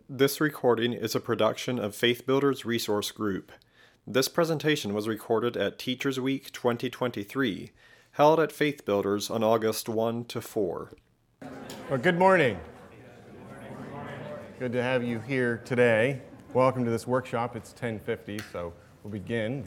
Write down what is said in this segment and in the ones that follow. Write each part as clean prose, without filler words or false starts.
This recording is a production of Faith Builders Resource Group. This presentation was recorded at Teachers Week 2023, held at Faith Builders on August 1 to 4. Well, good morning. Good to have you here today. Welcome to this workshop. It's 10:50, so we'll begin.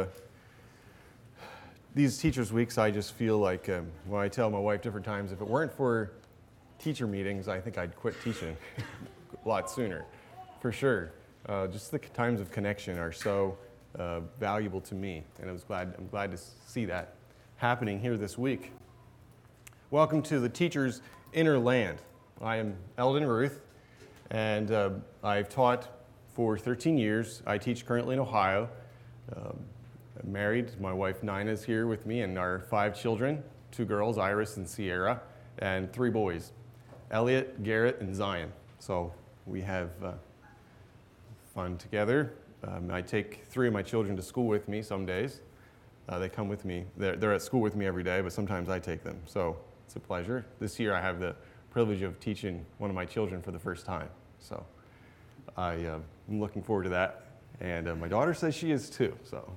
These Teachers Weeks, I just feel like, I tell my wife different times, if it weren't for teacher meetings, I think I'd quit teaching a lot sooner, for sure. Just the times of connection are so valuable to me, and I'm glad to see that happening here this week. Welcome to the Teacher's Inner Land. I am Eldon Ruth, and I've taught for 13 years. I teach currently in Ohio. I'm married. My wife Nina is here with me, and our 5 children, 2 girls, Iris and Sierra, and 3 boys, Elliot, Garrett, and Zion. So we have fun together. I take 3 of my children to school with me some days. They come with me. They're at school with me every day, but sometimes I take them. So it's a pleasure. This year I have the privilege of teaching one of my children for the first time. So I'm looking forward to that. And my daughter says she is too. So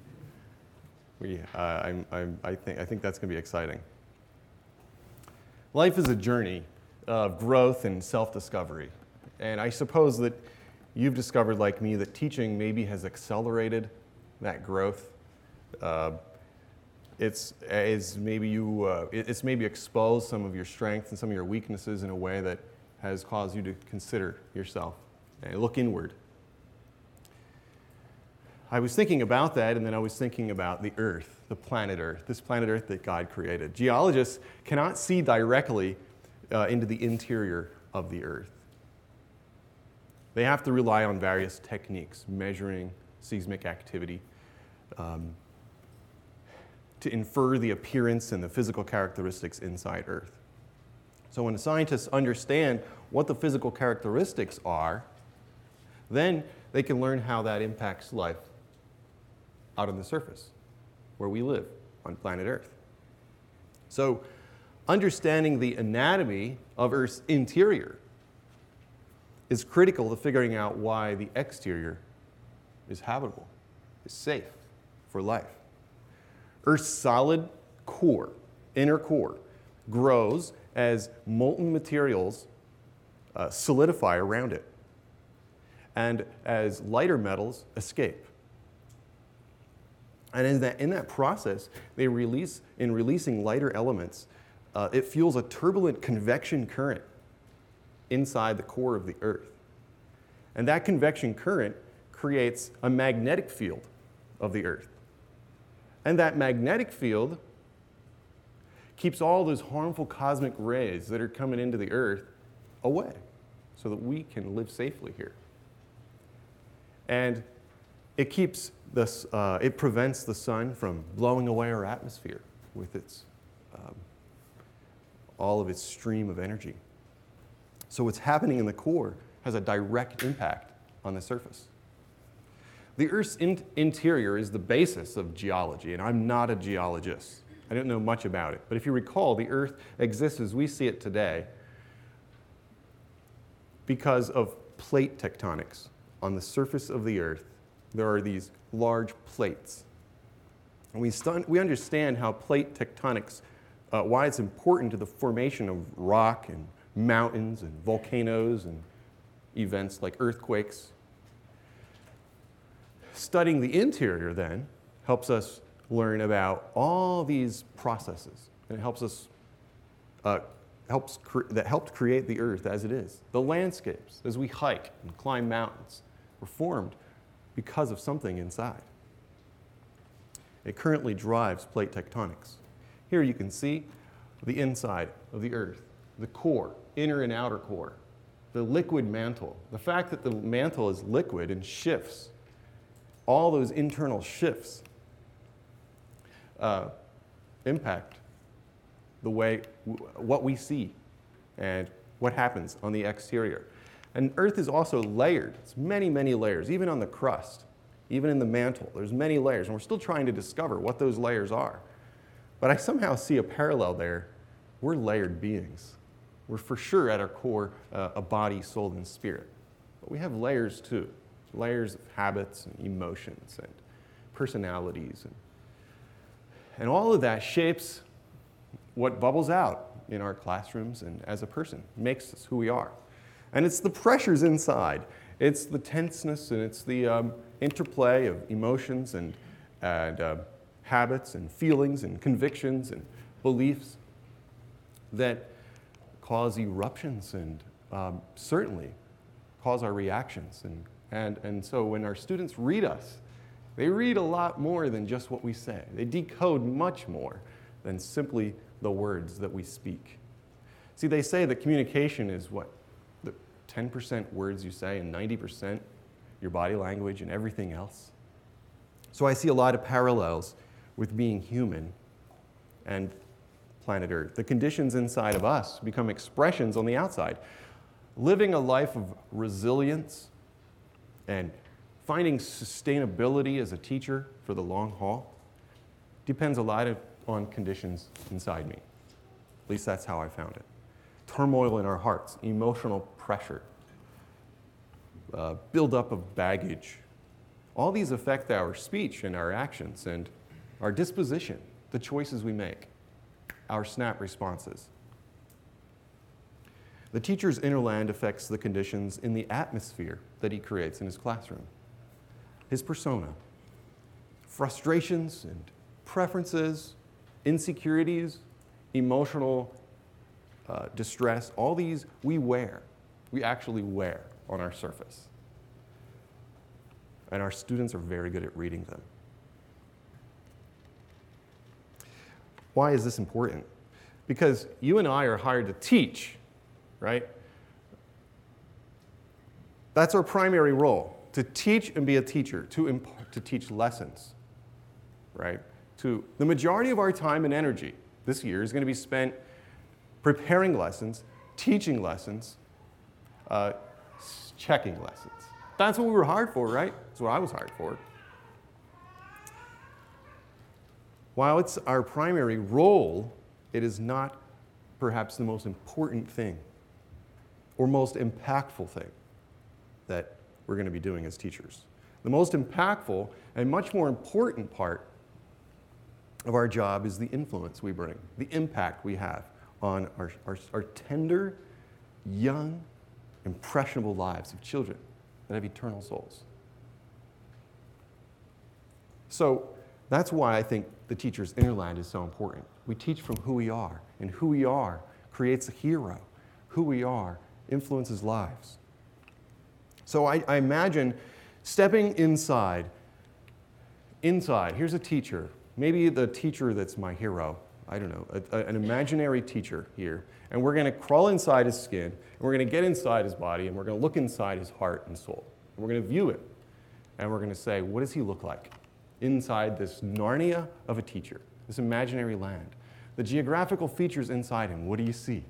I think that's going to be exciting. Life is a journey of growth and self-discovery. And I suppose that you've discovered, like me, that teaching maybe has accelerated that growth. It's maybe exposed some of your strengths and some of your weaknesses in a way that has caused you to consider yourself and look inward. I was thinking about that, and then I was thinking about the Earth, the planet Earth, this planet Earth that God created. Geologists cannot see directly into the interior of the Earth. They have to rely on various techniques, measuring seismic activity, to infer the appearance and the physical characteristics inside Earth. So when scientists understand what the physical characteristics are, then they can learn how that impacts life out on the surface, where we live on planet Earth. So understanding the anatomy of Earth's interior is critical to figuring out why the exterior is habitable, is safe for life. Earth's solid core, inner core, grows as molten materials solidify around it, and as lighter metals escape. And in that process, in releasing lighter elements, it fuels a turbulent convection current inside the core of the Earth. And that convection current creates a magnetic field of the Earth. And that magnetic field keeps all those harmful cosmic rays that are coming into the Earth away so that we can live safely here. And it prevents the sun from blowing away our atmosphere with all of its stream of energy. So what's happening in the core has a direct impact on the surface. The Earth's interior is the basis of geology, and I'm not a geologist. I don't know much about it. But if you recall, the Earth exists as we see it today because of plate tectonics. On the surface of the Earth, there are these large plates. And we understand how plate tectonics, why it's important to the formation of rock and mountains and volcanoes and events like earthquakes. Studying the interior, then, helps us learn about all these processes. And it helped create the Earth as it is. The landscapes, as we hike and climb mountains, were formed because of something inside. It currently drives plate tectonics. Here you can see the inside of the Earth, the core, inner and outer core, the liquid mantle. The fact that the mantle is liquid and shifts, all those internal shifts impact the way what we see and what happens on the exterior. And Earth is also layered. It's many, many layers, even on the crust, even in the mantle. There's many layers, and we're still trying to discover what those layers are. But I somehow see a parallel there. We're layered beings. We're for sure at our core a body, soul, and spirit. but we have layers too. Layers of habits and emotions and personalities. And all of that shapes what bubbles out in our classrooms and as a person, makes us who we are. And it's the pressures inside. It's the tenseness and it's the interplay of emotions and habits and feelings and convictions and beliefs that cause eruptions and certainly cause our reactions. And so when our students read us, they read a lot more than just what we say. They decode much more than simply the words that we speak. See, they say that communication is what? The 10% words you say and 90% your body language and everything else. So I see a lot of parallels with being human and planet Earth. The conditions inside of us become expressions on the outside. Living a life of resilience and finding sustainability as a teacher for the long haul depends a lot on conditions inside me. At least that's how I found it. Turmoil in our hearts, emotional pressure, buildup of baggage. All these affect our speech and our actions and our disposition, the choices we make, our snap responses. The teacher's inner land affects the conditions in the atmosphere that he creates in his classroom. His persona, frustrations and preferences, insecurities, emotional distress, all these we actually wear on our surface. And our students are very good at reading them. Why is this important? Because you and I are hired to teach, right? That's our primary role, to teach and be a teacher, to teach lessons, right? The majority of our time and energy this year is going to be spent preparing lessons, teaching lessons, checking lessons. That's what we were hired for, right? That's what I was hired for. While it's our primary role, it is not perhaps the most important thing or most impactful thing that we're going to be doing as teachers. The most impactful and much more important part of our job is the influence we bring, the impact we have on our tender, young, impressionable lives of children that have eternal souls. So that's why I think the teacher's inner land is so important. We teach from who we are, and who we are creates a hero. Who we are influences lives. So I imagine stepping inside, here's a teacher, maybe the teacher that's my hero, I don't know, an imaginary teacher here, and we're going to crawl inside his skin, and we're going to get inside his body, and we're going to look inside his heart and soul. And we're going to view it, and we're going to say, what does he look like inside this Narnia of a teacher, this imaginary land? The geographical features inside him, what do you see?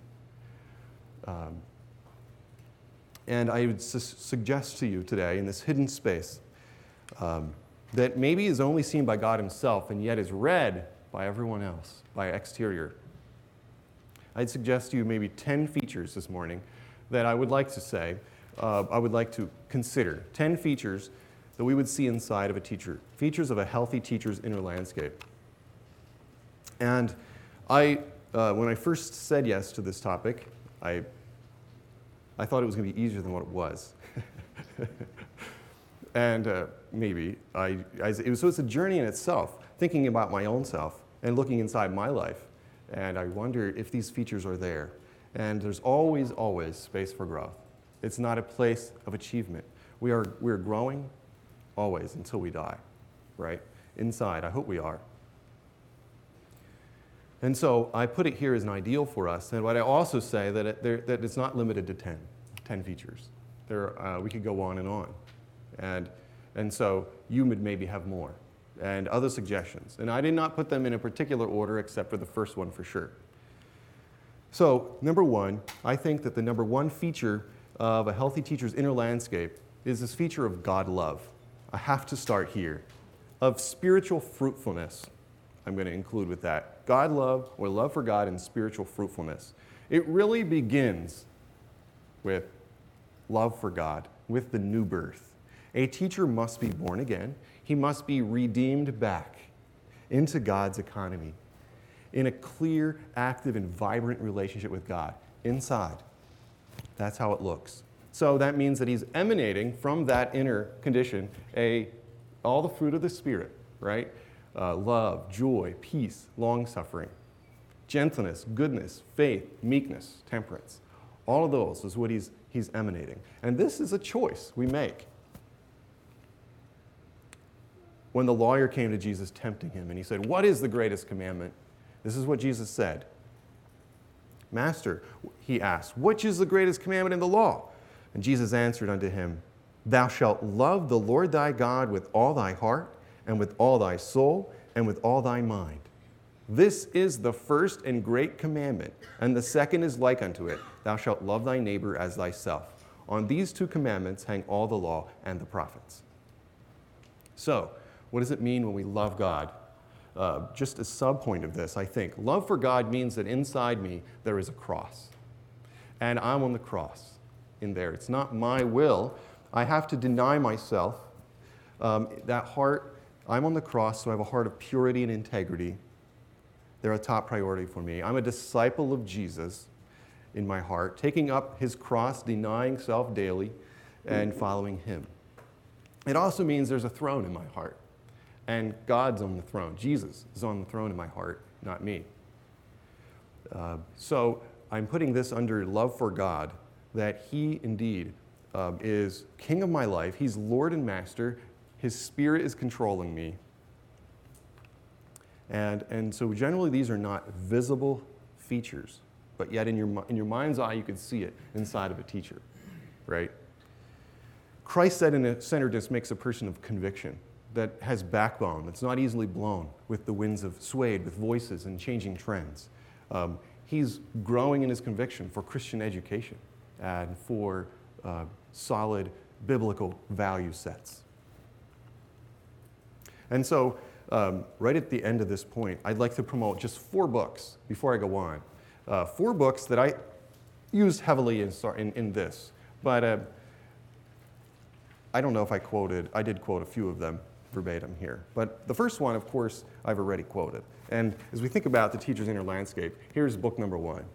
And I would suggest to you today, in this hidden space, that maybe is only seen by God himself and yet is read by everyone else, by exterior. I'd suggest to you maybe 10 features this morning that I would like to say, I would like to consider. 10 features that we would see inside of a teacher, features of a healthy teacher's inner landscape. And when I first said yes to this topic, I thought it was going to be easier than what it was. And maybe, so it's a journey in itself, thinking about my own self and looking inside my life. And I wonder if these features are there. And there's always, always space for growth. It's not a place of achievement. We're growing always until we die, right? Inside, I hope we are. And so I put it here as an ideal for us. And what I also say that it's not limited to 10 features. We could go on and on. And so you would maybe have more and other suggestions. And I did not put them in a particular order except for the first one for sure. So number one, I think that the number one feature of a healthy teacher's inner landscape is this feature of God love. I have to start here. Of spiritual fruitfulness, I'm going to include with that. God love, or love for God and spiritual fruitfulness. It really begins with love for God, with the new birth. A teacher must be born again. He must be redeemed back into God's economy in a clear, active, and vibrant relationship with God inside. That's how it looks. So that means that he's emanating from that inner condition all the fruit of the Spirit, right? Love, joy, peace, long-suffering, gentleness, goodness, faith, meekness, temperance. All of those is what he's emanating. And this is a choice we make. When the lawyer came to Jesus tempting him, and he said, "What is the greatest commandment?" This is what Jesus said. "Master," he asked, "which is the greatest commandment in the law?" And Jesus answered unto him, "Thou shalt love the Lord thy God with all thy heart, and with all thy soul, and with all thy mind. This is the first and great commandment, and the second is like unto it. Thou shalt love thy neighbor as thyself. On these two commandments hang all the law and the prophets." So, what does it mean when we love God? Just a sub-point of this, I think. Love for God means that inside me there is a cross. And I'm on the cross in there. It's not my will. I have to deny myself. That heart, I'm on the cross, so I have a heart of purity and integrity. They're a top priority for me. I'm a disciple of Jesus in my heart, taking up his cross, denying self daily, and following him. It also means there's a throne in my heart. And God's on the throne. Jesus is on the throne in my heart, not me. So I'm putting this under love for God, that he indeed is king of my life. He's Lord and master. His Spirit is controlling me. And so generally these are not visible features, but yet in your mind's eye you can see it inside of a teacher, right? Christ-centeredness makes a person of conviction, that has backbone, that's not easily blown with the winds of swayed with voices and changing trends. He's growing in his conviction for Christian education and for solid biblical value sets. And so, right at the end of this point, I'd like to promote just 4 books before I go on. 4 books that I used heavily in this, but I don't know if I did quote a few of them verbatim here. But the first one, of course, I've already quoted. And as we think about the teacher's inner landscape, here's book number 1.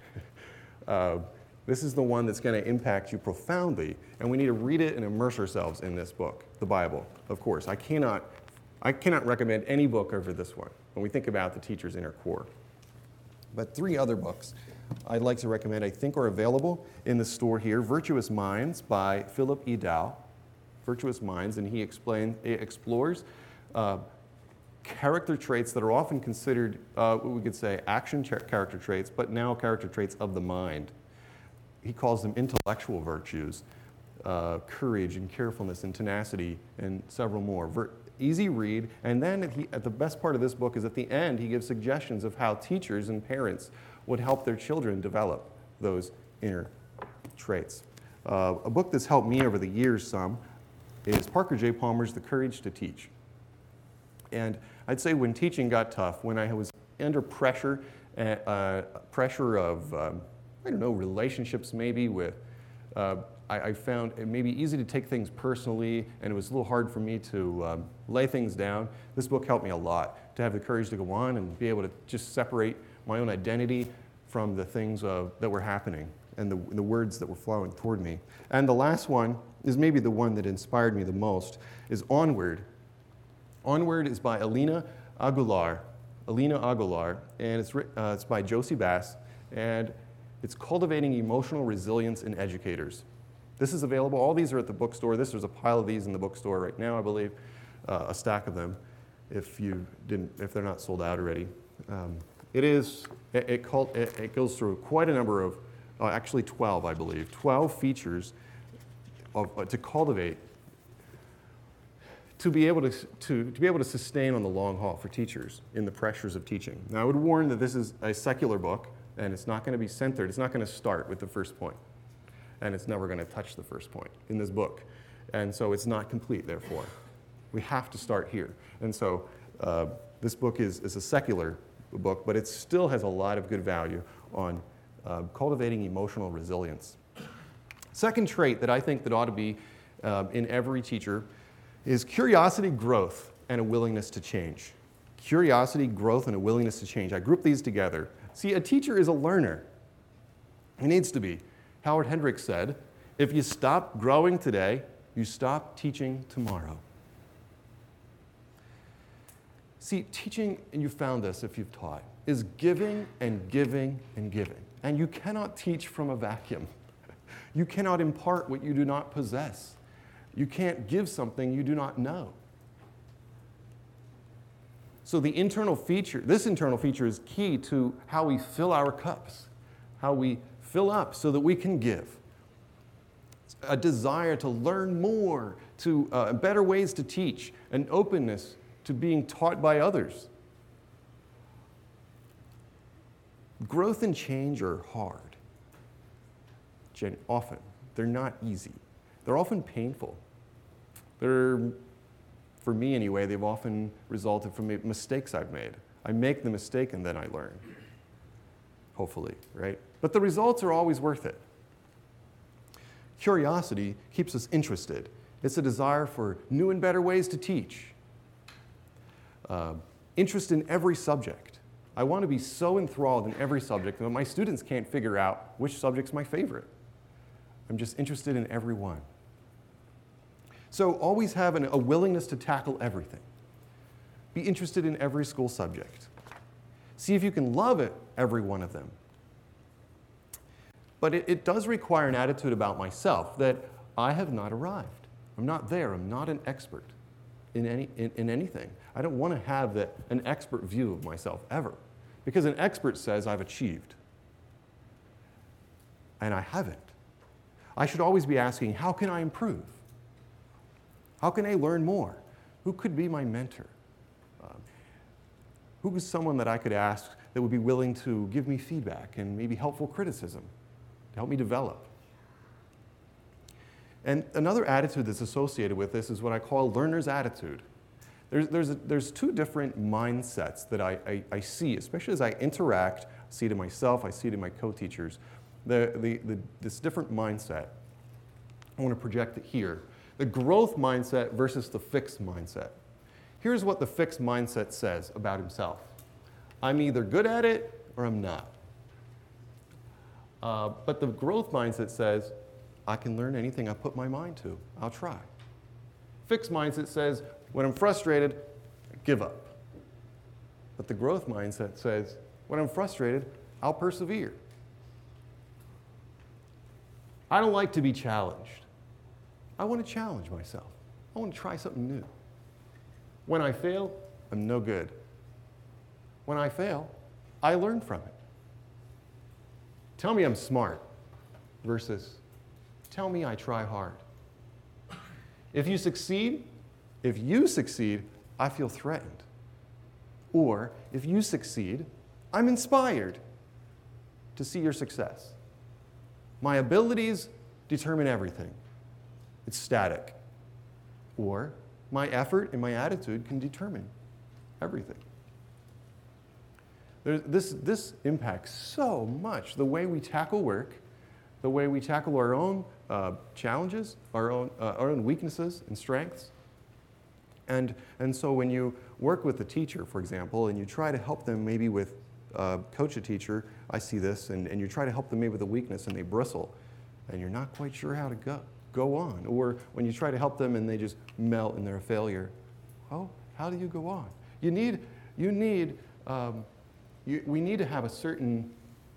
This is the one that's going to impact you profoundly, and we need to read it and immerse ourselves in this book, the Bible, of course. I cannot recommend any book over this one when we think about the teacher's inner core. But 3 other books I'd like to recommend, I think, are available in the store here. Virtuous Minds by Philip E. Dow. Virtuous Minds, and he explores character traits that are often considered, what we could say, action character traits, but now character traits of the mind. He calls them intellectual virtues, courage and carefulness and tenacity, and several more. Easy read, and then at the best part of this book is at the end, he gives suggestions of how teachers and parents would help their children develop those inner traits. A book that's helped me over the years some is Parker J. Palmer's The Courage to Teach. And I'd say when teaching got tough, when I was under pressure of, relationships maybe with, I found it may be easy to take things personally, and it was a little hard for me to lay things down. This book helped me a lot to have the courage to go on and be able to just separate my own identity from the things that were happening and the words that were flowing toward me. And the last one is maybe the one that inspired me the most, is Onward. Onward is by Alina Aguilar, and it's by Josie Bass, and it's Cultivating Emotional Resilience in Educators. This is available. All these are at the bookstore. There's a pile of these in the bookstore right now, I believe, a stack of them, if they're not sold out already. It goes through quite a number of, actually 12, I believe, 12 features to cultivate, to be able to sustain on the long haul for teachers in the pressures of teaching. Now, I would warn that this is a secular book, and it's not going to be centered. It's not going to start with the first point, and it's never going to touch the first point in this book. And so it's not complete, therefore. We have to start here. And so this book is a secular book, but it still has a lot of good value on cultivating emotional resilience. Second trait that I think that ought to be in every teacher is curiosity, growth, and a willingness to change. Curiosity, growth, and a willingness to change. I group these together. See, a teacher is a learner. He needs to be. Howard Hendricks said, if you stop growing today, you stop teaching tomorrow. See, teaching, and you found this if you've taught, is giving and giving and giving. And you cannot teach from a vacuum. You cannot impart what you do not possess. You can't give something you do not know. So this internal feature is key to how we fill our cups, how we fill up so that we can give. A desire to learn more, to better ways to teach, an openness to being taught by others. Growth and change are hard. Often. They're not easy. They're often painful. For me anyway, they've often resulted from mistakes I've made. I make the mistake and then I learn. Hopefully, right? But the results are always worth it. Curiosity keeps us interested. It's a desire for new and better ways to teach. Interest in every subject. I want to be so enthralled in every subject that my students can't figure out which subject's my favorite. I'm just interested in every one. So always have a willingness to tackle everything. Be interested in every school subject. See if you can love it, every one of them. But it does require an attitude about myself that I have not arrived. I'm not there. I'm not an expert in anything. I don't want to have an expert view of myself ever. Because an expert says I've achieved. And I haven't. I should always be asking, how can I improve? How can I learn more? Who could be my mentor? Who is someone that I could ask that would be willing to give me feedback and maybe helpful criticism to help me develop? And another attitude that's associated with this is what I call learner's attitude. There's two different mindsets that I see, especially as I interact. I see it in myself, I see it in my co-teachers. This different mindset, I want to project it here. The growth mindset versus the fixed mindset. Here's what the fixed mindset says about himself. I'm either good at it or I'm not. But the growth mindset says, I can learn anything I put my mind to. I'll try. Fixed mindset says, when I'm frustrated, give up. But the growth mindset says, when I'm frustrated, I'll persevere. I don't like to be challenged. I want to challenge myself. I want to try something new. When I fail, I'm no good. When I fail, I learn from it. Tell me I'm smart versus tell me I try hard. If you succeed, I feel threatened. Or if you succeed, I'm inspired to see your success. My abilities determine everything. It's static. Or my effort and my attitude can determine everything. This impacts so much the way we tackle work, the way we tackle our own challenges, our own weaknesses and strengths. And so when you work with a teacher, for example, and you try to help them maybe with coach a teacher, I see this, and you try to help them maybe with a weakness and they bristle, and you're not quite sure how to go on. Or when you try to help them and they just melt and they're a failure, oh, how do you go on? We need to have a certain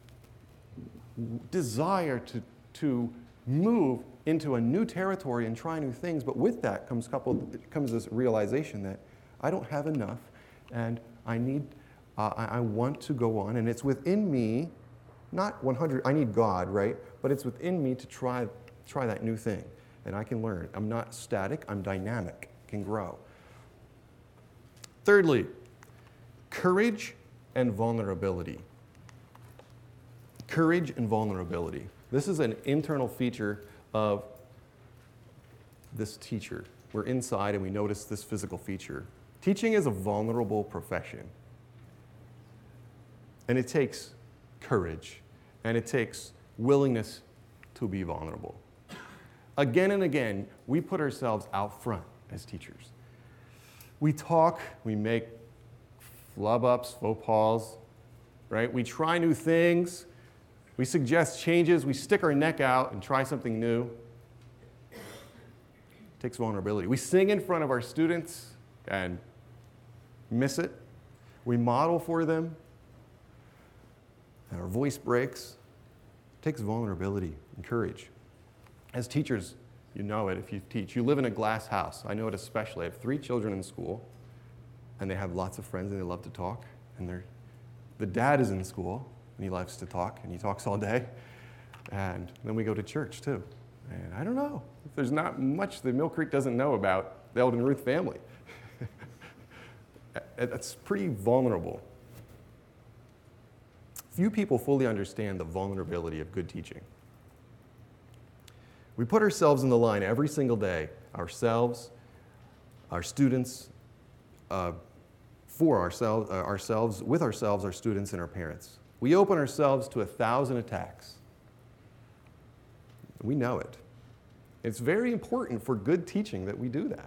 desire to move into a new territory and try new things, but with that comes this realization that I don't have enough, and I want to go on, and it's within me, not 100. I need God, right? But it's within me to try that new thing, and I can learn. I'm not static. I'm dynamic. Can grow. Thirdly, courage and vulnerability. Courage and vulnerability. This is an internal feature of this teacher. We're inside and we notice this physical feature. Teaching is a vulnerable profession. And it takes courage and it takes willingness to be vulnerable. Again and again, we put ourselves out front as teachers. We talk, we make flub-ups, faux pas, right? We try new things, we suggest changes, we stick our neck out and try something new. It takes vulnerability. We sing in front of our students and miss it. We model for them, and our voice breaks. It takes vulnerability and courage. As teachers, you know it if you teach. You live in a glass house. I know it especially. I have 3 children in school, and they have lots of friends, and they love to talk. And the dad is in school, and he loves to talk, and he talks all day. And then we go to church, too. And I don't know. There's not much that Mill Creek doesn't know about the Eldon Ruth family. That's pretty vulnerable. Few people fully understand the vulnerability of good teaching. We put ourselves in the line every single day, ourselves, our students, for ourselves, with ourselves, our students, and our parents. We open ourselves to 1,000 attacks. We know it. It's very important for good teaching that we do that.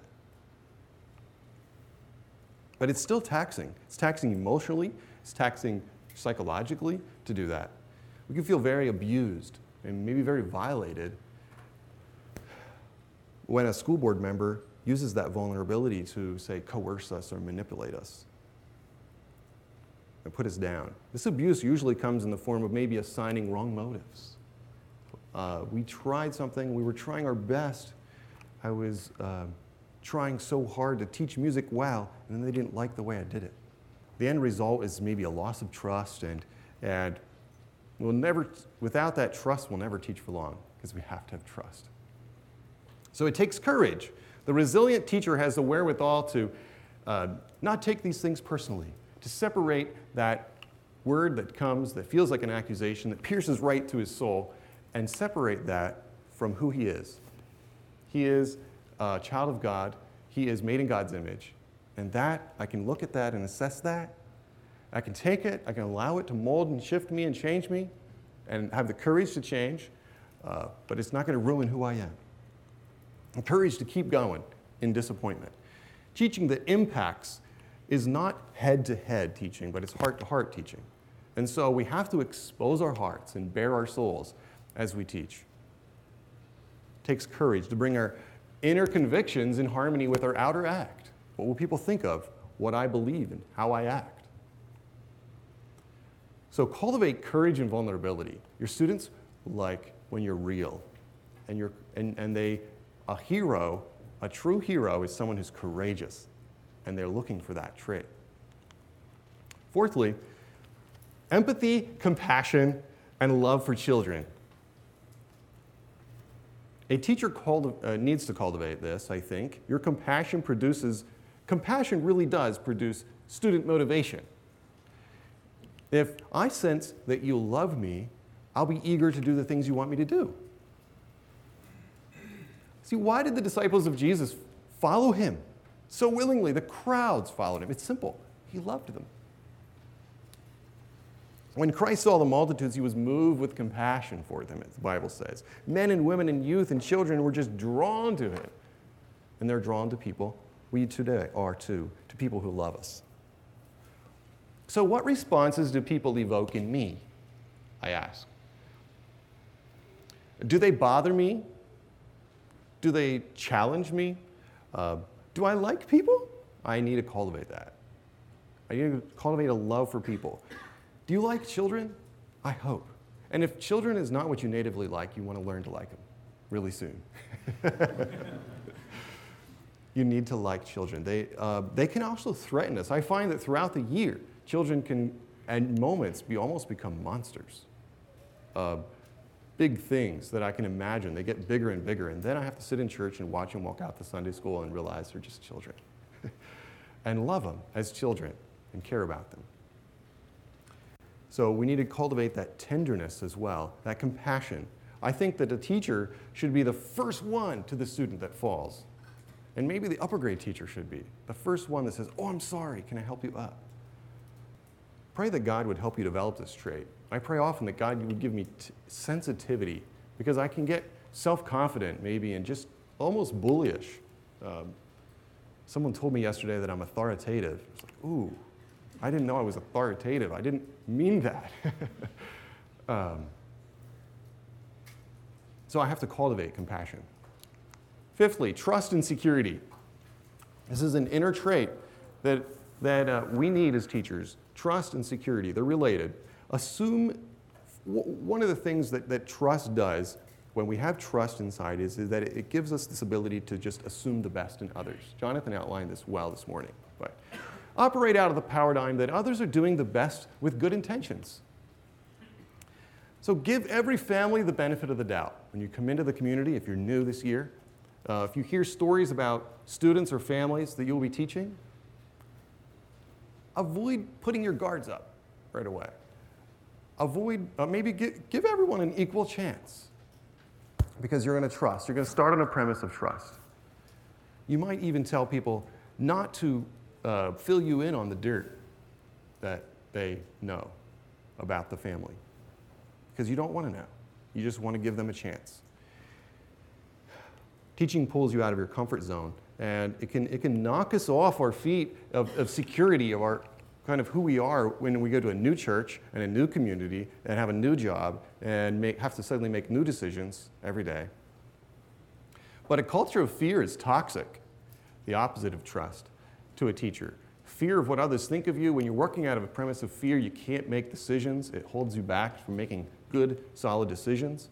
But it's still taxing. It's taxing emotionally, it's taxing psychologically to do that. We can feel very abused and maybe very violated when a school board member uses that vulnerability to, say, coerce us or manipulate us and put us down. This abuse usually comes in the form of maybe assigning wrong motives. We tried something, we were trying our best. I was trying so hard to teach music well, and then they didn't like the way I did it. The end result is maybe a loss of trust, and we'll never, without that trust, we'll never teach for long, because we have to have trust. So it takes courage. The resilient teacher has the wherewithal to not take these things personally, to separate that word that comes, that feels like an accusation, that pierces right to his soul, and separate that from who he is. He is a child of God. He is made in God's image. And that, I can look at that and assess that. I can take it, I can allow it to mold and shift me and change me, and have the courage to change, but it's not going to ruin who I am. And courage to keep going in disappointment. Teaching that impacts is not head-to-head teaching, but it's heart-to-heart teaching. And so we have to expose our hearts and bare our souls as we teach. It takes courage to bring our inner convictions in harmony with our outer act. What will people think of what I believe and how I act? So cultivate courage and vulnerability. Your students like when you're real, a hero, a true hero is someone who's courageous, and they're looking for that trait. Fourthly, empathy, compassion, and love for children. A teacher needs to cultivate this, I think. Your compassion really does produce student motivation. If I sense that you love me, I'll be eager to do the things you want me to do. See, why did the disciples of Jesus follow him so willingly? The crowds followed him. It's simple. He loved them. When Christ saw the multitudes, he was moved with compassion for them, as the Bible says. Men and women and youth and children were just drawn to him. And they're drawn to people. We today are too, to people who love us. So what responses do people evoke in me, I ask? Do they bother me? Do they challenge me? Do I like people? I need to cultivate that. I need to cultivate a love for people. Do you like children? I hope. And if children is not what you natively like, you want to learn to like them really soon. You need to like children. They can also threaten us. I find that throughout the year, children can, at moments, almost become monsters. Big things that I can imagine. They get bigger and bigger, and then I have to sit in church and watch them walk out to Sunday school and realize they're just children. And love them as children and care about them. So we need to cultivate that tenderness as well, that compassion. I think that a teacher should be the first one to the student that falls. And maybe the upper grade teacher should be the first one that says, "Oh, I'm sorry, can I help you up?" Pray that God would help you develop this trait. I pray often that God would give me sensitivity, because I can get self-confident maybe, and just almost bullish. Someone told me yesterday that I'm authoritative. It's like, ooh, I didn't know I was authoritative. I didn't mean that. So I have to cultivate compassion. Fifthly, trust and security. This is an inner trait that we need as teachers. Trust and security, they're related. One of the things that trust does when we have trust inside is that it gives us this ability to just assume the best in others. Jonathan outlined this well this morning. But operate out of the paradigm that others are doing the best with good intentions. So give every family the benefit of the doubt. When you come into the community, if you're new this year, if you hear stories about students or families that you'll be teaching, avoid putting your guards up right away. Give everyone an equal chance, because you're going to trust. You're going to start on a premise of trust. You might even tell people not to fill you in on the dirt that they know about the family, because you don't want to know. You just want to give them a chance. Teaching pulls you out of your comfort zone, and it can knock us off our feet of security, of our kind of who we are when we go to a new church and a new community and have a new job and have to suddenly make new decisions every day. But a culture of fear is toxic, the opposite of trust, to a teacher. Fear of what others think of you. When you're working out of a premise of fear, you can't make decisions. It holds you back from making good, solid decisions.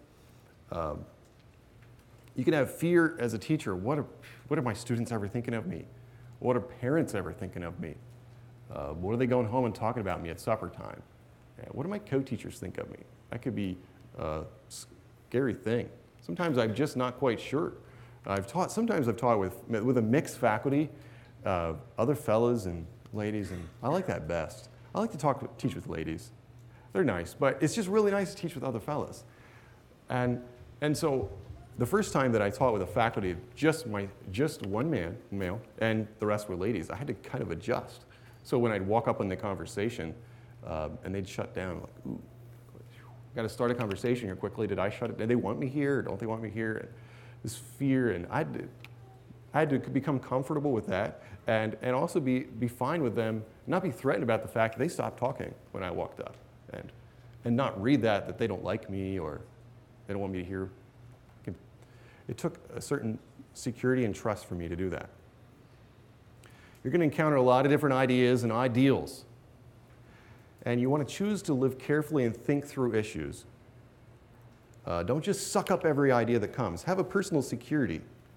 You can have fear as a teacher. What are my students ever thinking of me? What are parents ever thinking of me? What are they going home and talking about me at supper time? What do my co-teachers think of me? That could be a scary thing. Sometimes I'm just not quite sure. Sometimes I've taught with a mixed faculty, other fellas and ladies, and I like that best. I like to teach with ladies. They're nice, but it's just really nice to teach with other fellas. And so the first time that I taught with a faculty of just one man, male, and the rest were ladies, I had to kind of adjust. So when I'd walk up in the conversation, and they'd shut down, like, ooh, got to start a conversation here quickly. Did I shut it? Did they want me here, or don't they want me here? And this fear, and I had to become comfortable with that, and also be fine with them, not be threatened about the fact that they stopped talking when I walked up, and not read that they don't like me or they don't want me to hear. It took a certain security and trust for me to do that. You're going to encounter a lot of different ideas and ideals. And you want to choose to live carefully and think through issues. Don't just suck up every idea that comes. Have a personal security.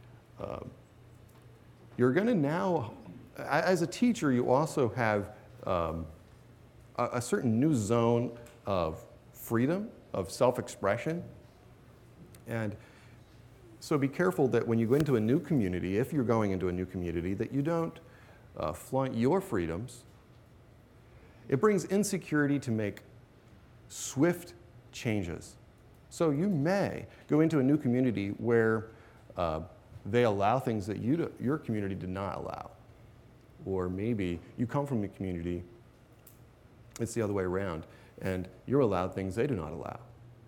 You're going to now, as a teacher, you also have a certain new zone of freedom, of self-expression. And so be careful that when you go into a new community, if you're going into a new community, that you don't flaunt your freedoms. It brings insecurity to make swift changes. So you may go into a new community where they allow things that your community did not allow. Or maybe you come from a community, it's the other way around, and you're allowed things they do not allow.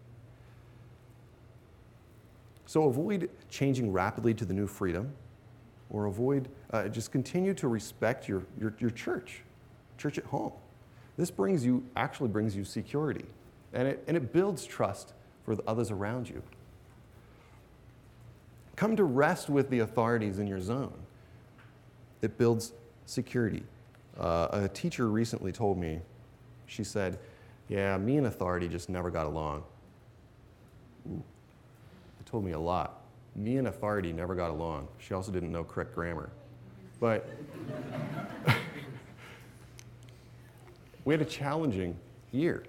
So avoid changing rapidly to the new freedom, or just continue to respect your church at home. This actually brings you security, and it builds trust for the others around you. Come to rest with the authorities in your zone. It builds security. A teacher recently told me, she said, yeah, me and authority just never got along. Ooh. It told me a lot. Me and authority never got along. She also didn't know correct grammar. But we had a challenging year.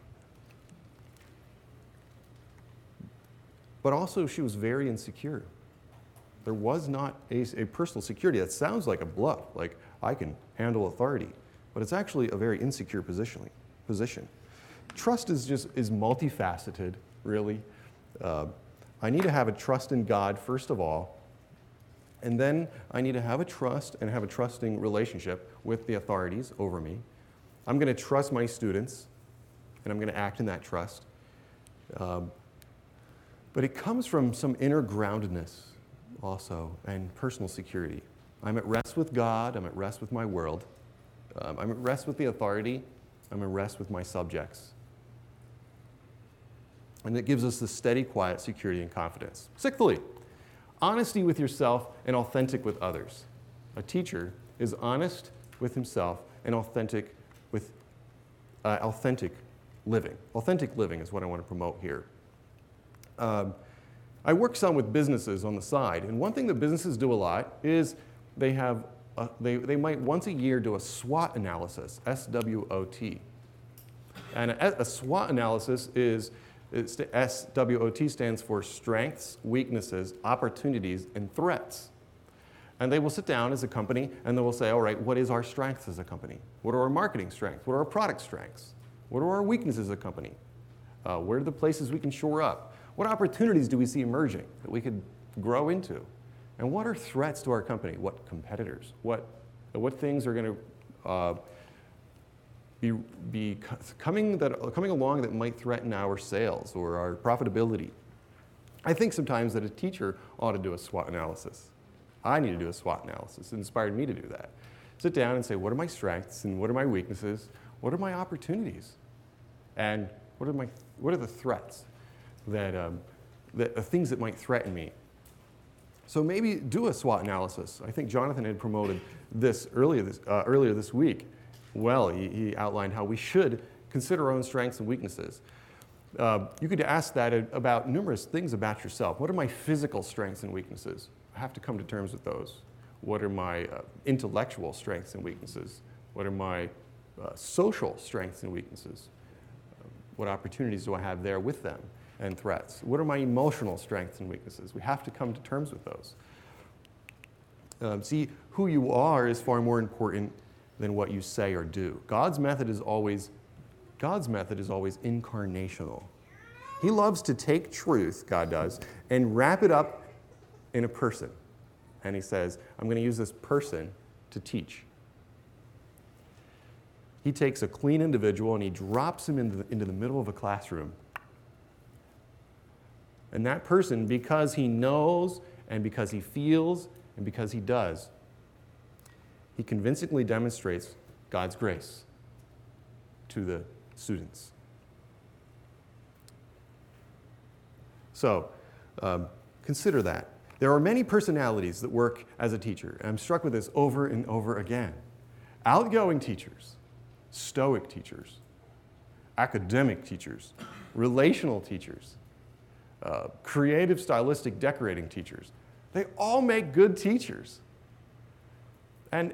But also she was very insecure. There was not a personal security. That sounds like a bluff, like I can handle authority. But it's actually a very insecure position. Trust is multifaceted, really. I need to have a trust in God, first of all, and then I need to have a trust and have a trusting relationship with the authorities over me. I'm going to trust my students, and I'm going to act in that trust. But it comes from some inner groundedness also and personal security. I'm at rest with God. I'm at rest with my world. I'm at rest with the authority. I'm at rest with my subjects. And it gives us the steady, quiet security and confidence. Sixthly, honesty with yourself and authentic with others. A teacher is honest with himself and authentic with authentic living. Authentic living is what I want to promote here. I work some with businesses on the side, and one thing that businesses do a lot is they might once a year do a SWOT analysis, S-W-O-T. And a SWOT analysis SWOT stands for strengths, weaknesses, opportunities, and threats. And they will sit down as a company and they will say, all right, what is our strengths as a company? What are our marketing strengths? What are our product strengths? What are our weaknesses as a company? Where are the places we can shore up? What opportunities do we see emerging that we could grow into? And what are threats to our company? What competitors? What things are going to be coming along that might threaten our sales or our profitability? I think sometimes that a teacher ought to do a SWOT analysis. I need to do a SWOT analysis. It inspired me to do that. Sit down and say, what are my strengths and what are my weaknesses? What are my opportunities? And what are the threats that things that might threaten me? So maybe do a SWOT analysis. I think Jonathan had promoted this earlier this week. Well, he outlined how we should consider our own strengths and weaknesses. You could ask that about numerous things about yourself. What are my physical strengths and weaknesses? I have to come to terms with those. What are my intellectual strengths and weaknesses? What are my social strengths and weaknesses? What opportunities do I have there with them and threats? What are my emotional strengths and weaknesses? We have to come to terms with those. See, who you are is far more important than what you say or do. God's method is always incarnational. He loves to take truth, God does, and wrap it up in a person. And he says, I'm going to use this person to teach. He takes a clean individual and he drops him into the middle of a classroom. And that person, because he knows and because he feels and because he does, he convincingly demonstrates God's grace to the students. So, consider that. There are many personalities that work as a teacher, and I'm struck with this over and over again. Outgoing teachers, stoic teachers, academic teachers, relational teachers, creative, stylistic, decorating teachers. They all make good teachers. And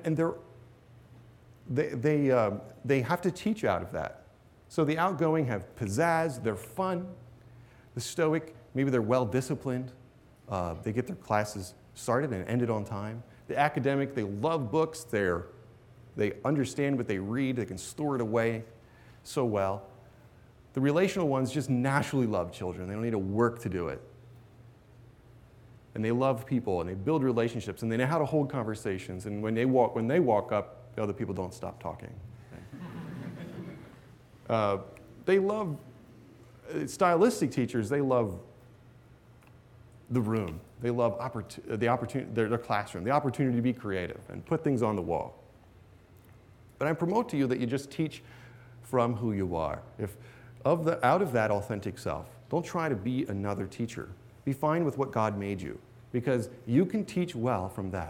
they have to teach out of that. So the outgoing have pizzazz, they're fun. The stoic, maybe they're well-disciplined. They get their classes started and ended on time. The academic, they love books. They understand what they read. They can store it away so well. The relational ones just naturally love children. They don't need to work to do it. And they love people, and they build relationships, and they know how to hold conversations. And when they walk up, the other people don't stop talking. They love stylistic teachers. They love the room. They love the opportunity, their classroom, the opportunity to be creative and put things on the wall. But I promote to you that you just teach from who you are. Out of that authentic self, don't try to be another teacher. Be fine with what God made you, because you can teach well from that.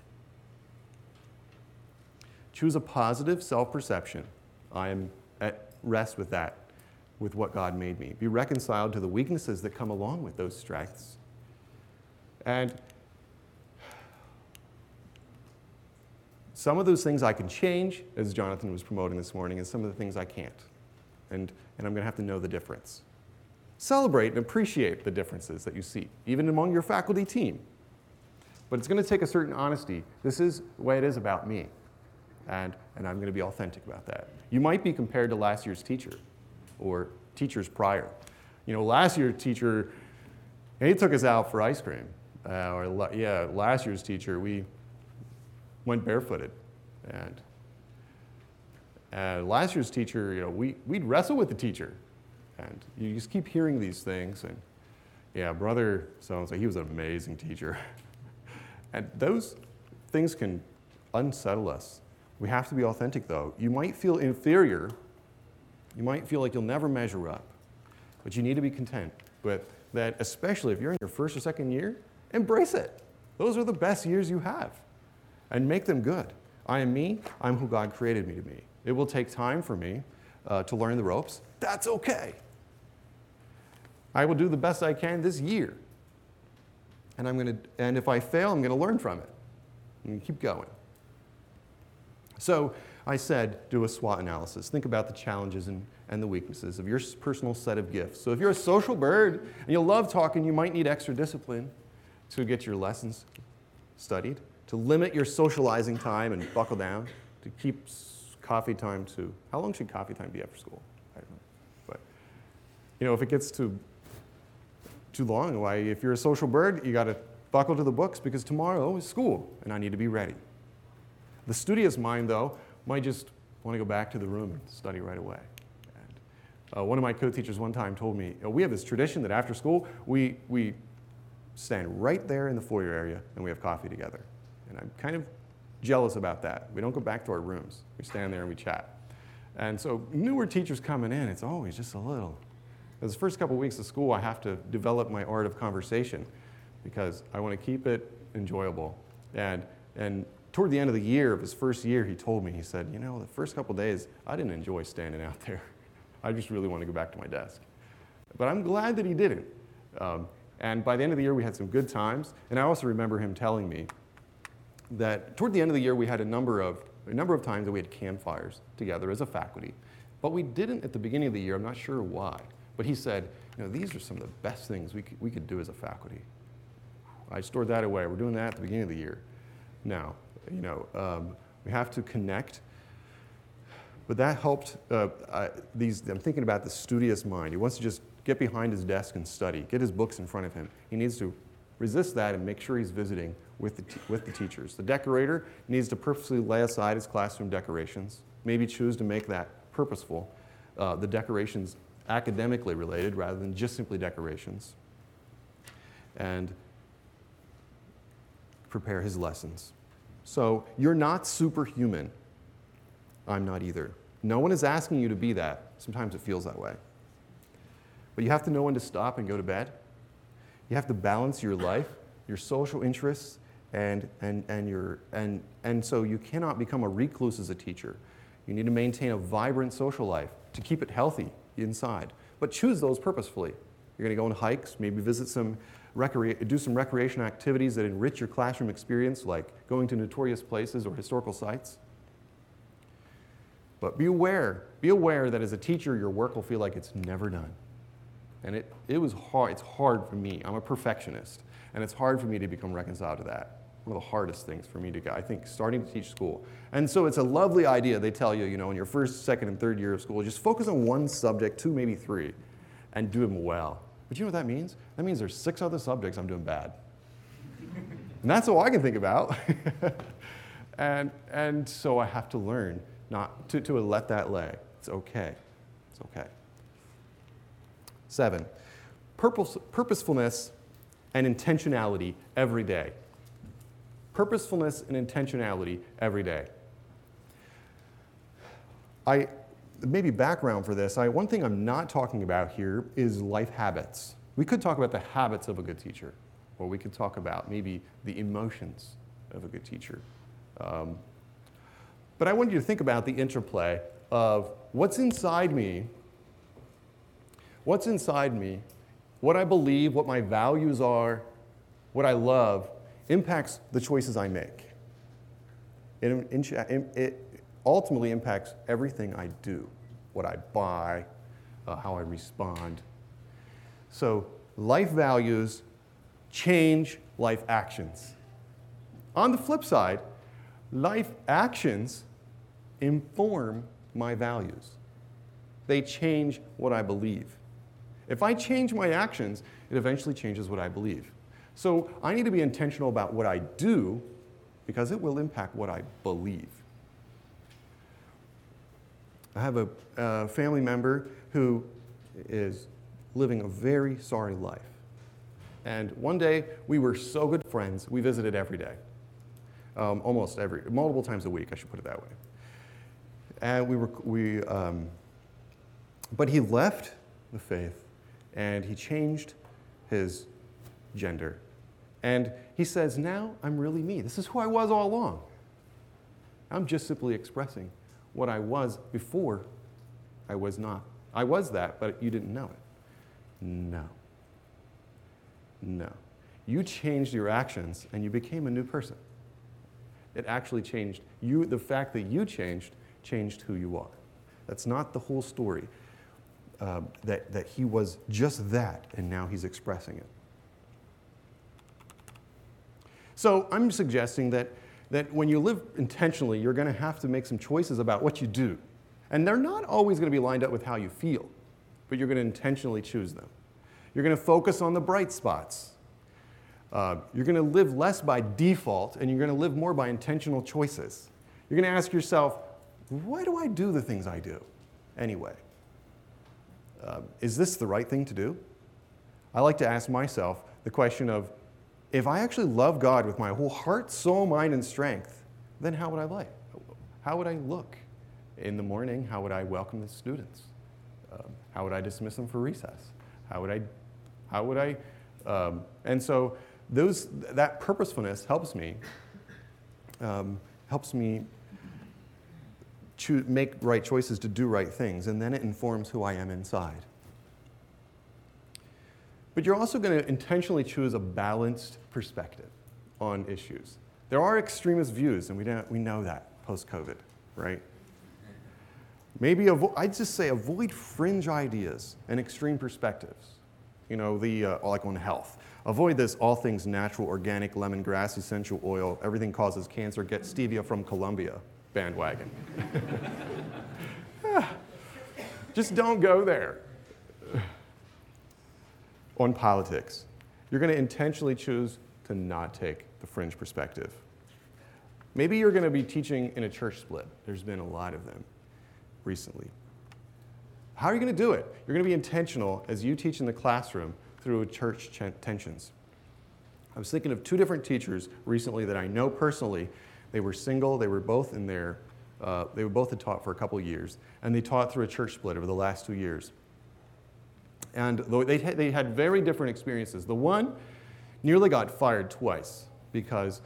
Choose a positive self-perception. I am at rest with that, with what God made me. Be reconciled to the weaknesses that come along with those strengths. And some of those things I can change, as Jonathan was promoting this morning, and some of the things I can't. And I'm going to have to know the difference. Celebrate and appreciate the differences that you see, even among your faculty team. But it's going to take a certain honesty. This is the way it is about me. And I'm going to be authentic about that. You might be compared to last year's teacher or teachers prior. Last year's teacher, he took us out for ice cream. Last year's teacher, we went barefooted. And last year's teacher, we'd wrestle with the teacher. And you just keep hearing these things. And, Yeah, brother so-and-so, he was an amazing teacher. And those things can unsettle us. We have to be authentic, though. You might feel inferior. You might feel like you'll never measure up. But you need to be content with that, especially if you're in your first or second year. Embrace it. Those are the best years you have. And make them good. I am me. I'm who God created me to be. It will take time for me to learn the ropes. That's okay. I will do the best I can this year. And if I fail, I'm going to learn from it. And keep going. So I said, do a SWOT analysis. Think about the challenges and the weaknesses of your personal set of gifts. So if you're a social bird and you love talking, you might need extra discipline to get your lessons studied, to limit your socializing time and buckle down, to keep coffee time to, how long should coffee time be after school? I don't know. But, if it gets too long, why, if you're a social bird, you got to buckle to the books because tomorrow is school and I need to be ready. The studious mind, though, might just want to go back to the room and study right away. And, one of my co-teachers one time told me, we have this tradition that after school, we stand right there in the foyer area and we have coffee together. And I'm kind of jealous about that. We don't go back to our rooms. We stand there and we chat. And so newer teachers coming in, it's always just a little. The first couple of weeks of school, I have to develop my art of conversation because I want to keep it enjoyable. And toward the end of the year, of his first year, he told me, he said, the first couple of days, I didn't enjoy standing out there. I just really want to go back to my desk. But I'm glad that he didn't. And by the end of the year, we had some good times. And I also remember him telling me that toward the end of the year, we had a number of times that we had campfires together as a faculty. But we didn't at the beginning of the year. I'm not sure why. But he said, these are some of the best things we could do as a faculty. I stored that away. We're doing that at the beginning of the year. Now, we have to connect. But that helped. I'm thinking about the studious mind. He wants to just get behind his desk and study, get his books in front of him. He needs to resist that and make sure he's visiting with the teachers. The decorator needs to purposely lay aside his classroom decorations, maybe choose to make that purposeful, the decorations academically related rather than just simply decorations, and prepare his lessons. So you're not superhuman. I'm not either. No one is asking you to be that. Sometimes it feels that way. But you have to know when to stop and go to bed. You have to balance your life, your social interests, and so you cannot become a recluse as a teacher. You need to maintain a vibrant social life to keep it healthy inside. But choose those purposefully. You're going to go on hikes, maybe visit do some recreation activities that enrich your classroom experience, like going to notorious places or historical sites. But be aware that as a teacher, your work will feel like it's never done. And it was hard. It's hard for me. I'm a perfectionist, and it's hard for me to become reconciled to that. One of the hardest things for me to, I think, starting to teach school. And so it's a lovely idea. They tell you, in your first, second, and third year of school, just focus on one subject, 2, maybe 3, and do them well. But you know what that means? That means there's 6 other subjects I'm doing bad. And that's all I can think about. and so I have to learn not to let that lay. It's okay. It's okay. 7, purposefulness and intentionality every day. Purposefulness and intentionality every day. Maybe background for this, one thing I'm not talking about here is life habits. We could talk about the habits of a good teacher, or we could talk about maybe the emotions of a good teacher. But I want you to think about the interplay of what's inside me, what I believe, what my values are, what I love, impacts the choices I make. It ultimately impacts everything I do, what I buy, how I respond. So life values change life actions. On the flip side, life actions inform my values. They change what I believe. If I change my actions, it eventually changes what I believe. So I need to be intentional about what I do because it will impact what I believe. I have a family member who is living a very sorry life. And one day, we were so good friends, we visited every day. Multiple times a week, I should put it that way. And but he left the faith, and he changed his gender. And he says, now I'm really me. This is who I was all along. I'm just simply expressing what I was before I was not. I was that, but you didn't know it. No. You changed your actions, and you became a new person. It actually changed you. The fact that you changed who you are. That's not the whole story. That he was just that, and now he's expressing it. So I'm suggesting that when you live intentionally, you're going to have to make some choices about what you do. And they're not always going to be lined up with how you feel, but you're going to intentionally choose them. You're going to focus on the bright spots. You're going to live less by default, and you're going to live more by intentional choices. You're going to ask yourself, why do I do the things I do anyway? Is this the right thing to do? I like to ask myself the question of, if I actually love God with my whole heart, soul, mind, and strength, then how would I live? How would I look? In the morning, how would I welcome the students? How would I dismiss them for recess? How would I? And so that purposefulness helps me make right choices to do right things, and then it informs who I am inside. But you're also going to intentionally choose a balanced perspective on issues. There are extremist views, and we know that post-COVID, right? Maybe I'd just say avoid fringe ideas and extreme perspectives. You know, like on health. Avoid this all things natural, organic, lemongrass, essential oil, everything causes cancer, get stevia from Colombia bandwagon. Just don't go there. On politics, you're going to intentionally choose to not take the fringe perspective. Maybe you're going to be teaching in a church split. There's been a lot of them recently. How are you going to do it? You're going to be intentional as you teach in the classroom through church tensions. I was thinking of two different teachers recently that I know personally. They were single. They were both they had taught for a couple of years, and they taught through a church split over the last 2 years. And they had very different experiences. The one nearly got fired twice because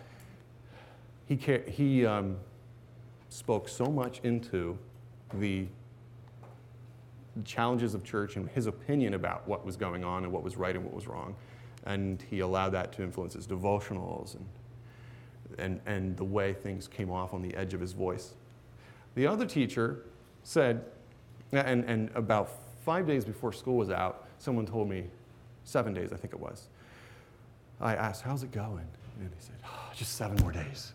he spoke so much into the challenges of church and his opinion about what was going on and what was right and what was wrong. And he allowed that to influence his devotionals and the way things came off on the edge of his voice. The other teacher said, and about 5 days before school was out, someone told me, 7 days I think it was, I asked, how's it going? And he said, just 7 more days.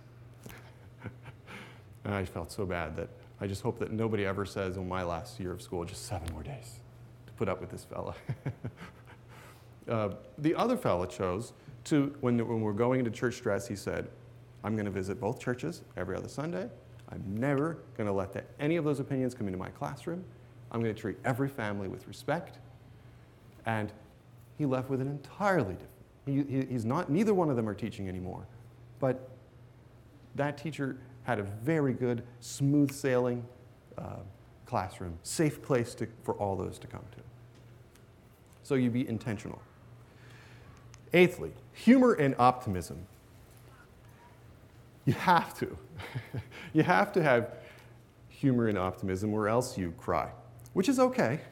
And I felt so bad that I just hope that nobody ever says on my last year of school, just 7 more days to put up with this fella. The other fella chose to, when we're going into church stress, he said, I'm going to visit both churches every other Sunday. I'm never going to let any of those opinions come into my classroom. I'm going to treat every family with respect. And he left with an entirely different. He's not, neither one of them are teaching anymore. But that teacher had a very good, smooth sailing classroom, safe place for all those to come to. So you be intentional. Eighthly, humor and optimism. You have to. You have to have humor and optimism or else you cry, which is okay.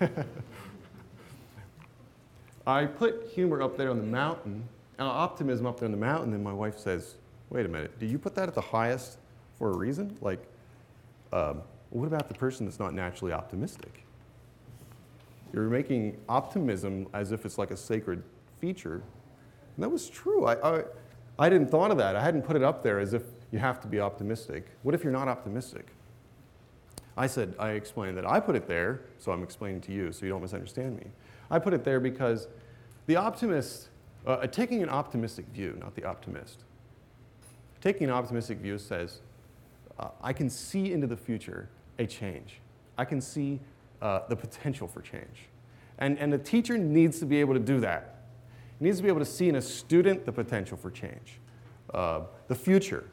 I put humor up there on the mountain, optimism up there on the mountain, and my wife says, wait a minute, did you put that at the highest for a reason? Like, what about the person that's not naturally optimistic? You're making optimism as if it's like a sacred feature. And that was true. I didn't thought of that. I hadn't put it up there as if you have to be optimistic. What if you're not optimistic? I explained that I put it there, so I'm explaining to you so you don't misunderstand me. I put it there because the optimist, taking an optimistic view, not the optimist, taking an optimistic view says, I can see into the future a change. I can see the potential for change. And the teacher needs to be able to do that. He needs to be able to see in a student the potential for change, the future.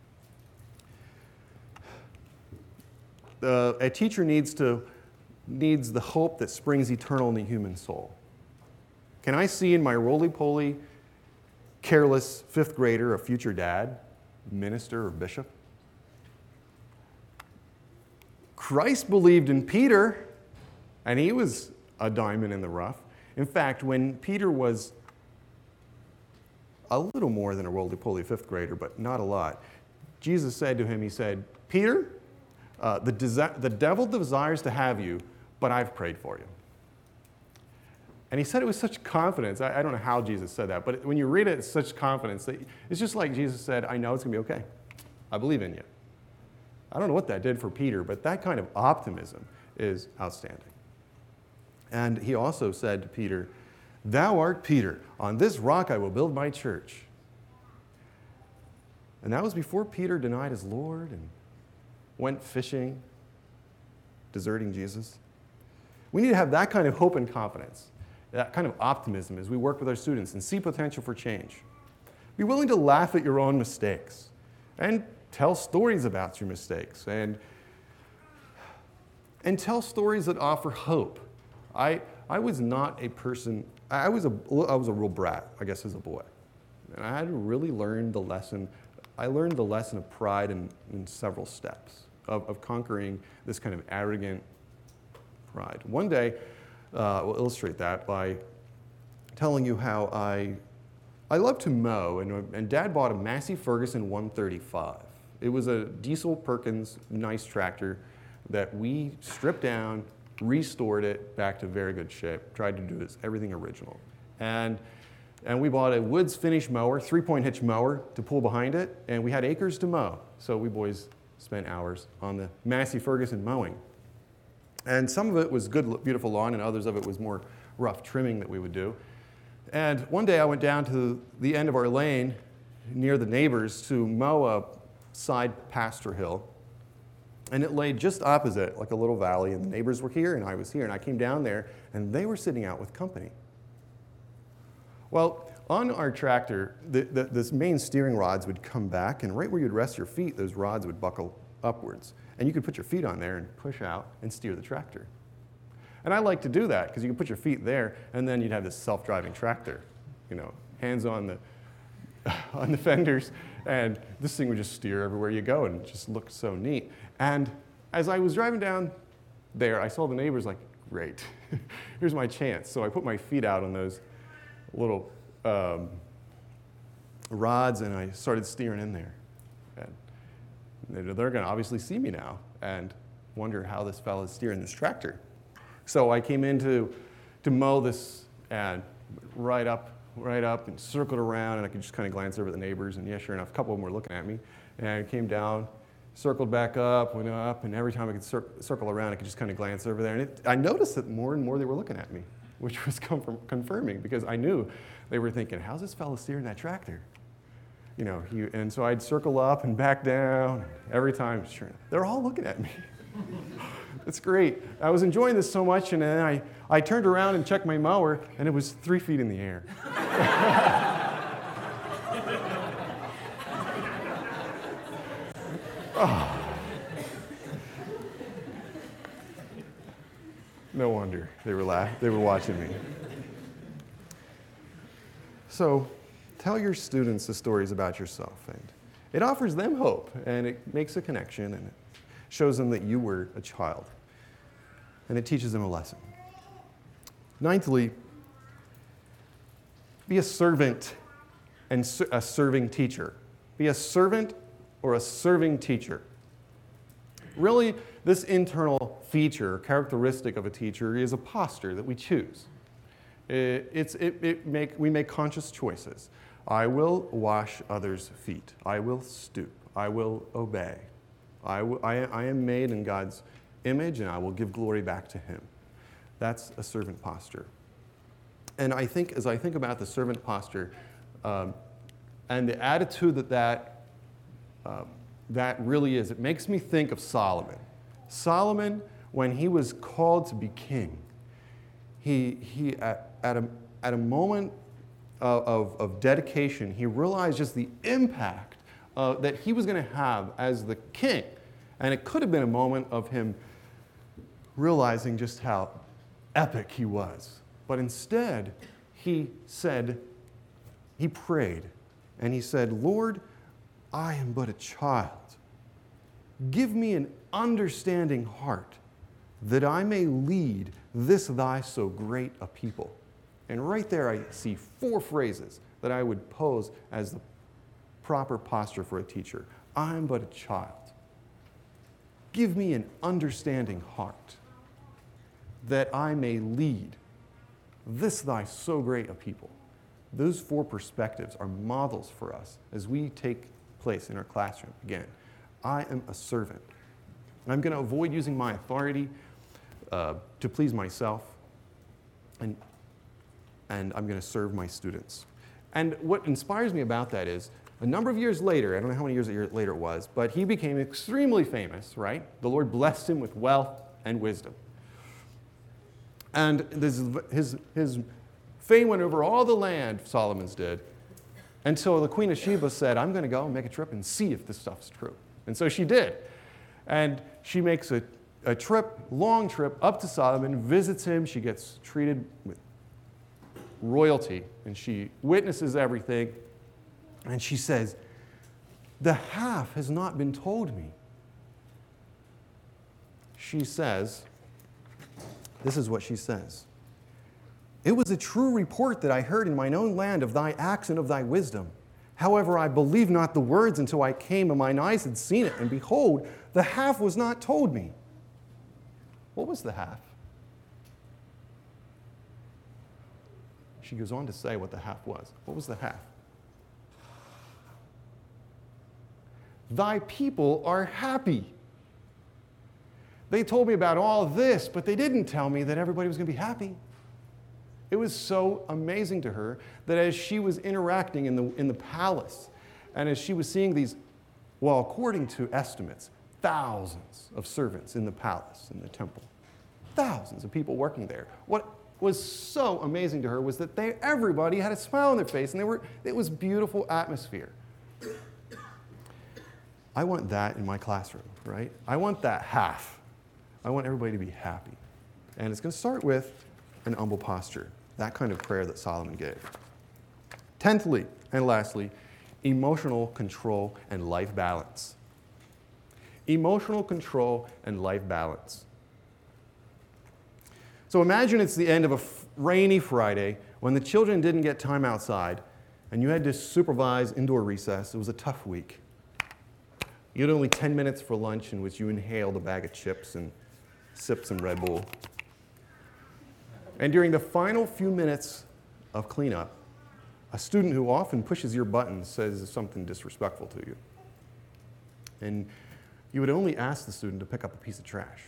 A teacher needs the hope that springs eternal in the human soul. Can I see in my roly-poly, careless fifth grader a future dad, minister, or bishop? Christ believed in Peter, and he was a diamond in the rough. In fact, when Peter was a little more than a roly-poly fifth grader, but not a lot, Jesus said to him, he said, Peter, the devil desires to have you, but I've prayed for you. And he said it with such confidence. I don't know how Jesus said that, but when you read it, it's such confidence that it's just like Jesus said, I know it's going to be okay. I believe in you. I don't know what that did for Peter, but that kind of optimism is outstanding. And he also said to Peter, thou art Peter, on this rock I will build my church. And that was before Peter denied his Lord and went fishing, deserting Jesus. We need to have that kind of hope and confidence, that kind of optimism as we work with our students and see potential for change. Be willing to laugh at your own mistakes and tell stories about your mistakes and tell stories that offer hope. I was not a person, I was a real brat, I guess, as a boy. And I had to really learn the lesson. I learned the lesson of pride in several steps, of conquering this kind of arrogant pride. One day, we'll illustrate that by telling you how I love to mow, and Dad bought a Massey Ferguson 135. It was a diesel Perkins, nice tractor that we stripped down, restored it back to very good shape, tried to do everything original. And we bought a Woods finish mower, 3-point hitch mower to pull behind it, and we had acres to mow. So we boys spent hours on the Massey Ferguson mowing. And some of it was good, beautiful lawn, and others of it was more rough trimming that we would do. And one day I went down to the end of our lane near the neighbors to mow a side pasture hill. And it lay just opposite, like a little valley, and the neighbors were here, and I was here. And I came down there, and they were sitting out with company. Well, on our tractor, this main steering rods would come back, and right where you'd rest your feet, those rods would buckle upwards. And you could put your feet on there and push out and steer the tractor. And I like to do that because you can put your feet there, and then you'd have this self-driving tractor, hands on the fenders, and this thing would just steer everywhere you go, and it just looked so neat. And as I was driving down there, I saw the neighbors like, great, here's my chance. So I put my feet out on those little rods, and I started steering in there. And they're going to obviously see me now and wonder how this fella's steering this tractor. So I came in to mow this and right up and circled around, and I could just kind of glance over at the neighbors, and yeah, sure enough, a couple of them were looking at me. And I came down, circled back up, went up, and every time I could circle around, I could just kind of glance over there. And I noticed that more and more they were looking at me, which was confirming, because I knew they were thinking, how's this fella steering that tractor? And so I'd circle up and back down. Every time, sure, they're all looking at me. It's great. I was enjoying this so much, and then I turned around and checked my mower, and it was 3 feet in the air. Oh. No wonder they were watching me. So, tell your students the stories about yourself, and it offers them hope, and it makes a connection, and it shows them that you were a child, and it teaches them a lesson. Ninthly, be a servant and a serving teacher. Be a servant or a serving teacher. Really, this internal feature, characteristic of a teacher, is a posture that we choose. We make conscious choices. I will wash others' feet. I will stoop. I will obey. I am made in God's image, and I will give glory back to Him. That's a servant posture. And as I think about the servant posture, and the attitude that really is, it makes me think of Solomon. Solomon, when he was called to be king, he at a moment of dedication, he realized just the impact that he was going to have as the king. And it could have been a moment of him realizing just how epic he was. But instead, he prayed, and he said, Lord, I am but a child. Give me an understanding heart that I may lead this thy so great a people. And right there I see 4 phrases that I would pose as the proper posture for a teacher. I am but a child. Give me an understanding heart that I may lead this thy so great a people. Those 4 perspectives are models for us as we take place in our classroom. Again, I am a servant. I'm going to avoid using my authority to please myself, and I'm going to serve my students. And what inspires me about that is, a number of years later, I don't know how many years later it was, but he became extremely famous, right? The Lord blessed him with wealth and wisdom. And his fame went over all the land, Solomon's did, until the Queen of Sheba said, I'm going to go and make a trip and see if this stuff's true. And so she did. And she makes a trip, long trip, up to Solomon, visits him. She gets treated with royalty, and she witnesses everything. And she says, the half has not been told me. She says, this is what she says. It was a true report that I heard in mine own land of thy acts and of thy wisdom. However, I believed not the words until I came and mine eyes had seen it. And behold, the half was not told me. What was the half? She goes on to say what the half was. What was the half? Thy people are happy. They told me about all this, but they didn't tell me that everybody was going to be happy. It was so amazing to her that as she was interacting in the palace, and as she was seeing these, well, according to estimates, thousands of servants in the palace, in the temple, thousands of people working there. What was so amazing to her was that everybody had a smile on their face, and it was beautiful atmosphere. I want that in my classroom, right? I want that half. I want everybody to be happy. And it's going to start with an humble posture, that kind of prayer that Solomon gave. 10thly, and lastly, emotional control and life balance. Emotional control and life balance. So imagine it's the end of a rainy Friday when the children didn't get time outside and you had to supervise indoor recess. It was a tough week. You had only 10 minutes for lunch in which you inhaled a bag of chips and sipped some Red Bull. And during the final few minutes of cleanup, a student who often pushes your buttons says something disrespectful to you. And you would only ask the student to pick up a piece of trash.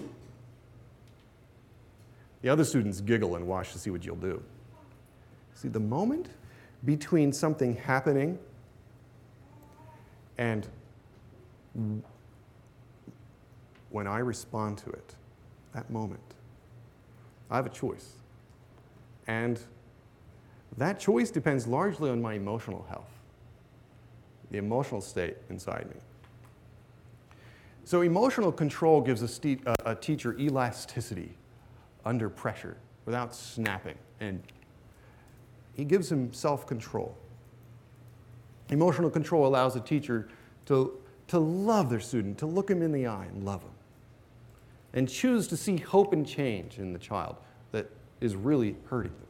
The other students giggle and watch to see what you'll do. See, the moment between something happening and when I respond to it, that moment, I have a choice. And that choice depends largely on my emotional health, the emotional state inside me. So emotional control gives a teacher elasticity under pressure without snapping, and he gives him self-control. Emotional control allows a teacher to love their student, to look him in the eye and love him, and choose to see hope and change in the child that is really hurting them.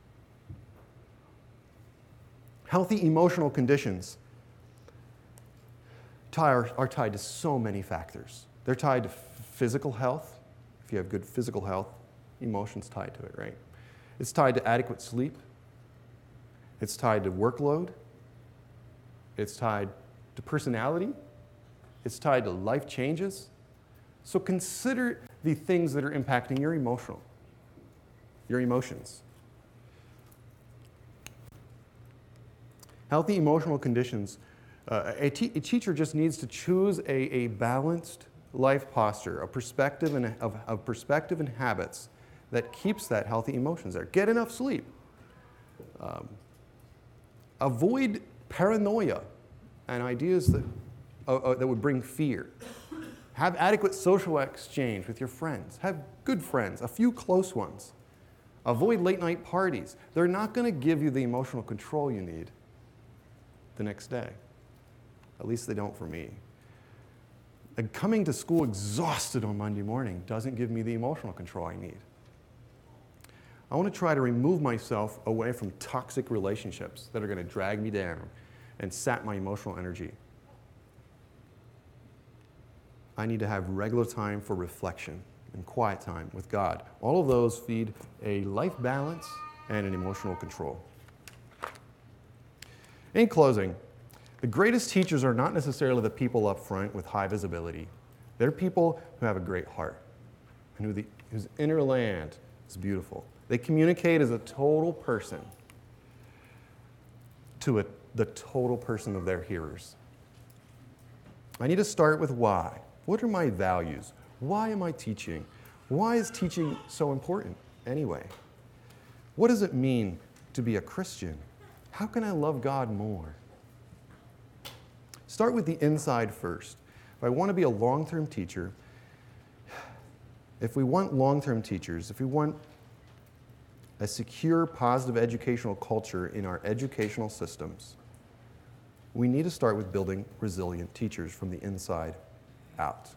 Healthy emotional conditions are tied to so many factors. They're tied to physical health. If you have good physical health, emotion's tied to it, right? It's tied to adequate sleep. It's tied to workload. It's tied to personality. It's tied to life changes. So consider the things that are impacting your emotions. Healthy emotional conditions. A teacher just needs to choose a balanced life posture, a perspective perspective and habits that keeps that healthy emotions there. Get enough sleep. Avoid paranoia and ideas that would bring fear. Have adequate social exchange with your friends. Have good friends, a few close ones. Avoid late night parties. They're not going to give you the emotional control you need the next day. At least they don't for me. And coming to school exhausted on Monday morning doesn't give me the emotional control I need. I want to try to remove myself away from toxic relationships that are going to drag me down and sap my emotional energy. I need to have regular time for reflection and quiet time with God. All of those feed a life balance and an emotional control. In closing, the greatest teachers are not necessarily the people up front with high visibility. They're people who have a great heart and whose inner land is beautiful. They communicate as a total person to the total person of their hearers. I need to start with why. What are my values? Why am I teaching? Why is teaching so important anyway? What does it mean to be a Christian? How can I love God more? Start with the inside first. If I want to be a long-term teacher, if we want long-term teachers, if we want a secure, positive educational culture in our educational systems, we need to start with building resilient teachers from the inside out.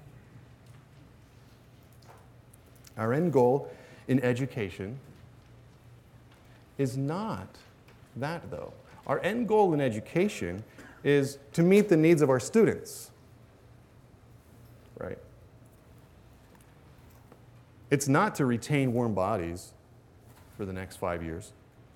Our end goal in education is not that, though. Our end goal in education is to meet the needs of our students, right? It's not to retain warm bodies for the next 5 years.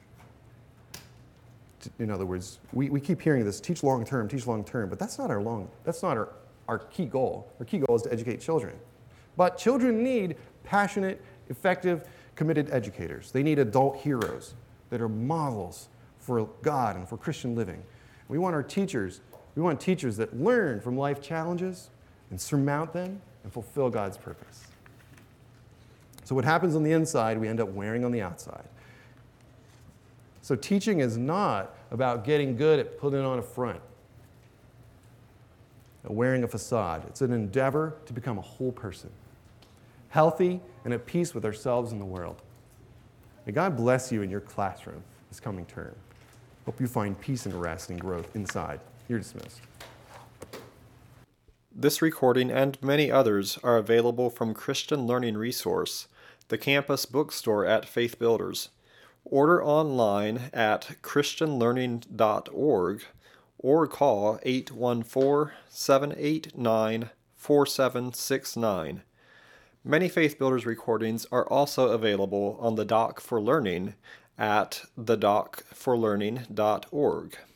In other words, we keep hearing this, teach long term, but that's not our key goal. Our key goal is to educate children. But children need passionate, effective, committed educators. They need adult heroes that are models for God and for Christian living. We want teachers that learn from life challenges and surmount them and fulfill God's purpose. So what happens on the inside, we end up wearing on the outside. So teaching is not about getting good at putting on a front, wearing a facade. It's an endeavor to become a whole person, healthy and at peace with ourselves and the world. May God bless you in your classroom this coming term. Hope you find peace and rest and growth inside. You're dismissed. This recording and many others are available from Christian Learning Resource, the campus bookstore at Faith Builders. Order online at christianlearning.org or call 814-789-4769. Many Faith Builders recordings are also available on the Doc for Learning at thedocforlearning.org.